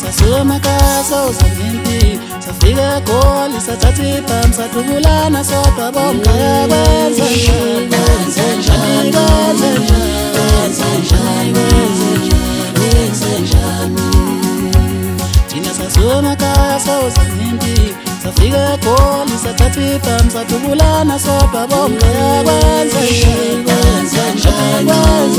Sasuka sozamenti safika eGoli sathatha ibhamu sadubulana sodwa bomkhaya kwenze njani thina sasuka sozamenti safika eGoli sathatha ibhamu sadubulana sodwa bomkhaya kwenze njani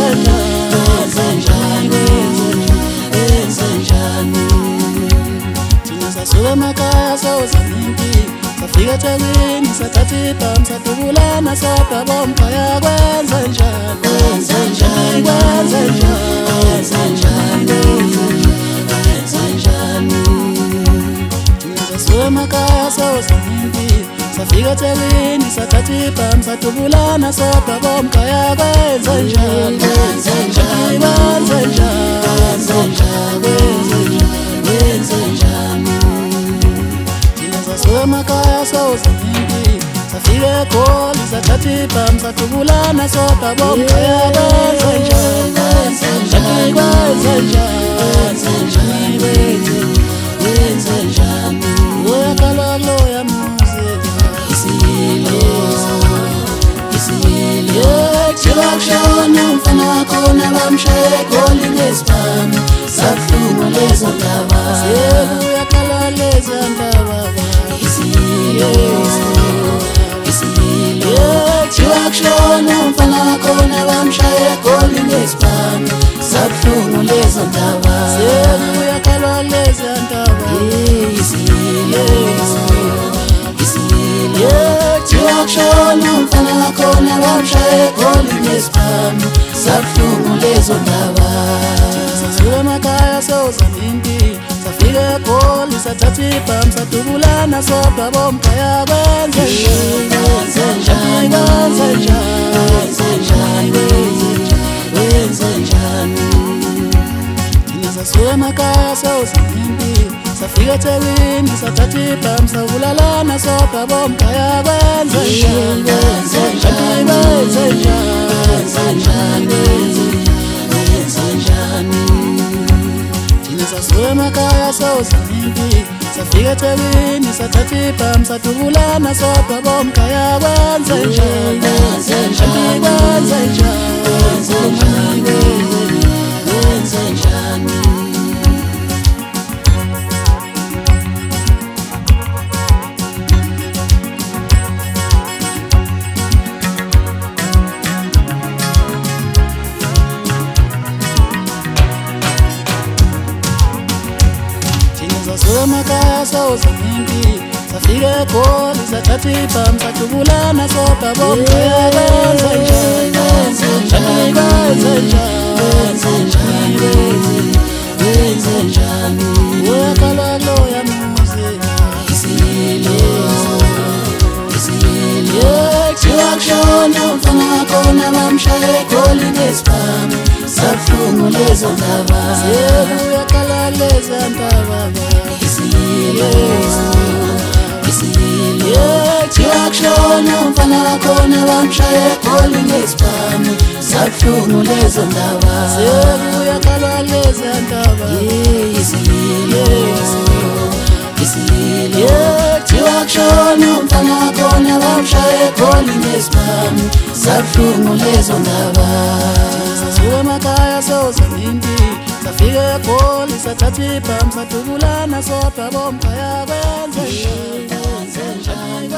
Sasuka emakaya sozamenti safika eThekwini sathatha ibhamu sadubulana sodwa bomkhaya kwenze njani Sasuka emakaya sozamenti safika eThekwini sathatha ibhamu sadubulana sodwa bomkhaya kwenze njani Sasuka emakaya sozamenti safika eGoli sathatha ibhamu sadubulana sodwa bomkhaya kwenze njani Uyakalwa loya muzika Isilo Kushona umfana wakho nabamshaya eGoli ngesibhamu sabuhlungu lezo ndaba Uyakalwa leza ndaba Kushona umfana wakho nabamshaya eGoli ngesibhamu sabuhlungu lezo ndaba Uyakalwa leza ndaba Kushona umfana wakho nabamshaya eGoli ngesibhamu sabuhlungu lezo ndaba Sasuka emakaya sozamenti safika eGoli sathatha ibhamu sadubulana sodwa bomkhaya kwenze njani Thina sasuka emakaya sozamenti safika eThekwini sathatha ibhamu sabulalana sodwa bomkhaya kwenze njani Thina sasuka emakaya sozamenti safika eThekwini sathatha ibhamu sadubulana sodwa bomkhaya kwenze njani Sasuka emakaya sozamenti safika eGoli sathatha ibhamu sadubulana sodwa bomkhaya kwenze njani Uyakalwa loya muzika Kushona umfana wakho nabamshaya eGoli ngesibhamu sabuhlungu lezo ndaba Uyakalwa leza ndaba Kushona umfana wakho nabamshaya eGoli ngesibhamu sabuhlungu lezo ndaba Uyakalwa leza ndaba Kushona umfana wakho nabamshaya eGoli ngesibhamu sabuhlungu lezo ndaba Sasuka emakaya sozamenti safika eGoli sathatha ibhamu sadubulana sodwa bomkhaya kwenze njani